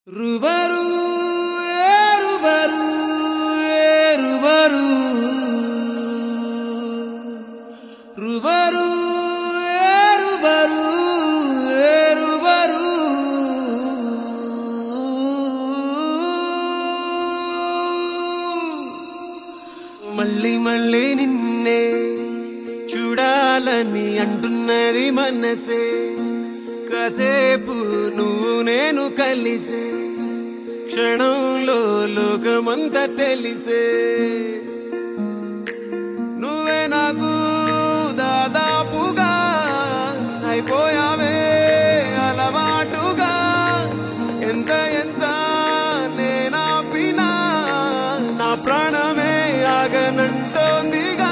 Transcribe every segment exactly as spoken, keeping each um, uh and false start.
రుబరు ఏ రుబరు ఏ రుబరు రుబరు ఏ రుబరు ఏ రుబరు మళ్ళీ మళ్ళీ నిన్నే చూడాలని అంటున్నది మనసే కాసేపు నువ్వు నేను కలిసే క్షణంలో లోకమంతా తెలిసే నువ్వే నాకు దాదాపుగా అయిపోయావే అలవాటుగా ఎంత ఎంత నేనాపినా నా ప్రాణమే ఆగనంటోందిగా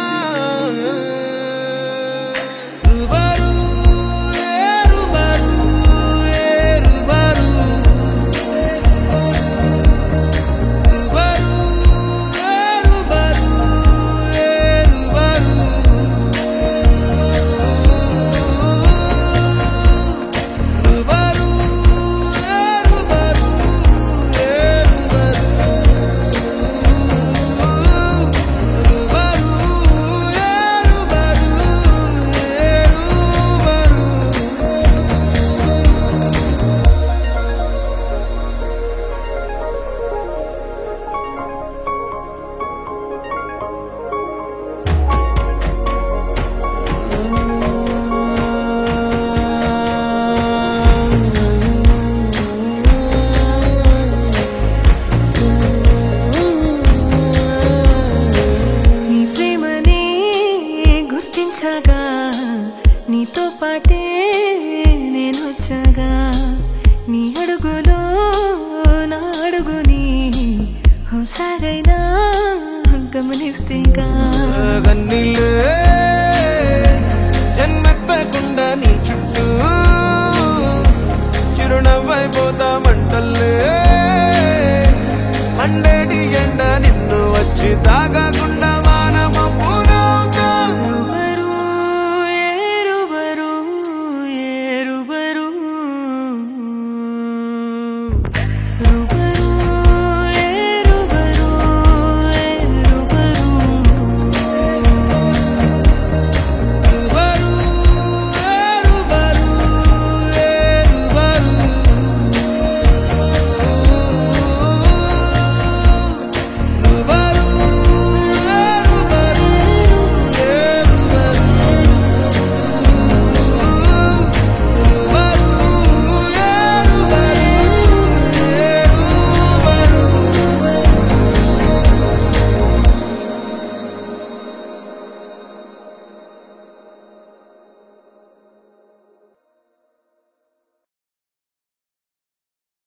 నీతో పాటే నేను వచ్చాగా నీ అడుగులో నా అడుగుని హోసారైనా గమనిస్తేగా గన్నీళ్ళే జన్మెత్తకుండా నీ చుట్టూ చిరునవ్వైపోతా మంటల్లే